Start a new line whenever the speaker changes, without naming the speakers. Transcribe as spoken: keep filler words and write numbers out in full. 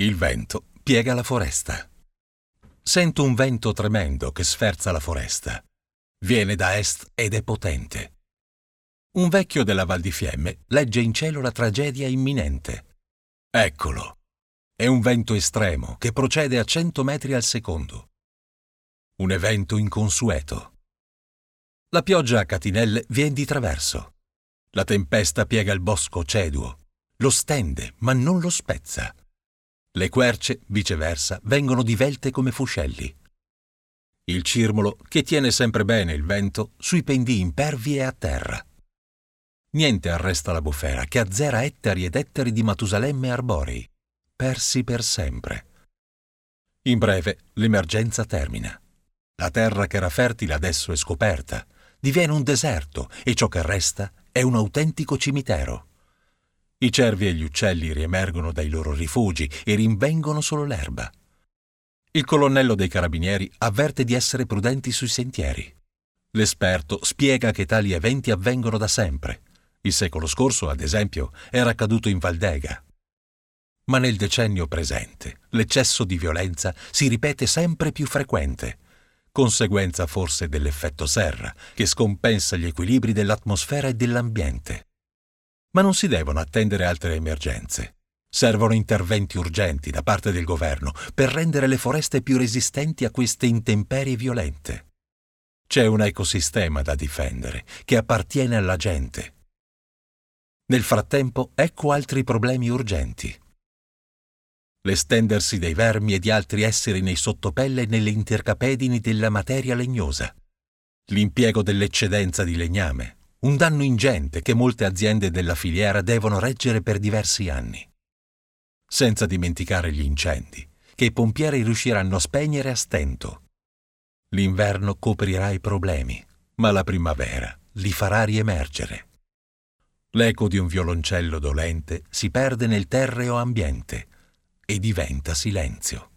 Il vento piega la foresta. Sento un vento tremendo che sferza la foresta. Viene da est ed è potente. Un vecchio della Val di Fiemme legge in cielo la tragedia imminente. Eccolo. È un vento estremo che procede a cento metri al secondo. Un evento inconsueto. La pioggia a catinelle vien di traverso. La tempesta piega il bosco ceduo. Lo stende, ma non lo spezza. Le querce, viceversa, vengono divelte come fuscelli. Il cirmolo, che tiene sempre bene il vento, sui pendii impervi e a terra. Niente arresta la bufera che azzera ettari ed ettari di Matusalemme arborei, persi per sempre. In breve, l'emergenza termina. La terra che era fertile adesso è scoperta, diviene un deserto e ciò che resta è un autentico cimitero. I cervi e gli uccelli riemergono dai loro rifugi e rinvengono solo l'erba. Il colonnello dei carabinieri avverte di essere prudenti sui sentieri. L'esperto spiega che tali eventi avvengono da sempre. Il secolo scorso, ad esempio, era accaduto in Valdega. Ma nel decennio presente l'eccesso di violenza si ripete sempre più frequente, conseguenza forse dell'effetto serra, che scompensa gli equilibri dell'atmosfera e dell'ambiente. Ma non si devono attendere altre emergenze. Servono interventi urgenti da parte del governo per rendere le foreste più resistenti a queste intemperie violente. C'è un ecosistema da difendere che appartiene alla gente. Nel frattempo, ecco altri problemi urgenti. L'estendersi dei vermi e di altri esseri nei sottopelle e nelle intercapedini della materia legnosa. L'impiego dell'eccedenza di legname, un danno ingente che molte aziende della filiera devono reggere per diversi anni. Senza dimenticare gli incendi, che i pompieri riusciranno a spegnere a stento. L'inverno coprirà i problemi, ma la primavera li farà riemergere. L'eco di un violoncello dolente si perde nel terreo ambiente e diventa silenzio.